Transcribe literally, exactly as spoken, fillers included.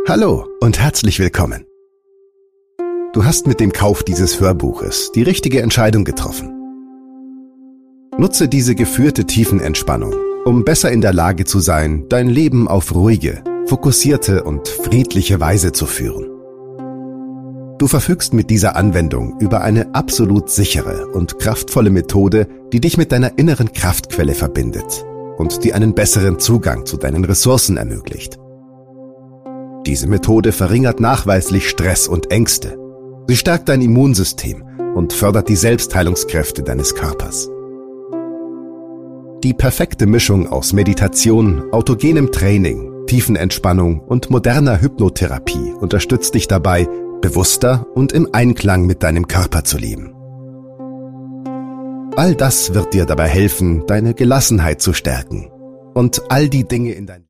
Hallo und herzlich willkommen. Du hast mit dem Kauf dieses Hörbuches die richtige Entscheidung getroffen. Nutze diese geführte Tiefenentspannung, um besser in der Lage zu sein, dein Leben auf ruhige, fokussierte und friedliche Weise zu führen. Du verfügst mit dieser Anwendung über eine absolut sichere und kraftvolle Methode, die dich mit deiner inneren Kraftquelle verbindet und die einen besseren Zugang zu deinen Ressourcen ermöglicht. Diese Methode verringert nachweislich Stress und Ängste. Sie stärkt dein Immunsystem und fördert die Selbstheilungskräfte deines Körpers. Die perfekte Mischung aus Meditation, autogenem Training, Tiefenentspannung und moderner Hypnotherapie unterstützt dich dabei, bewusster und im Einklang mit deinem Körper zu leben. All das wird dir dabei helfen, deine Gelassenheit zu stärken und all die Dinge in dein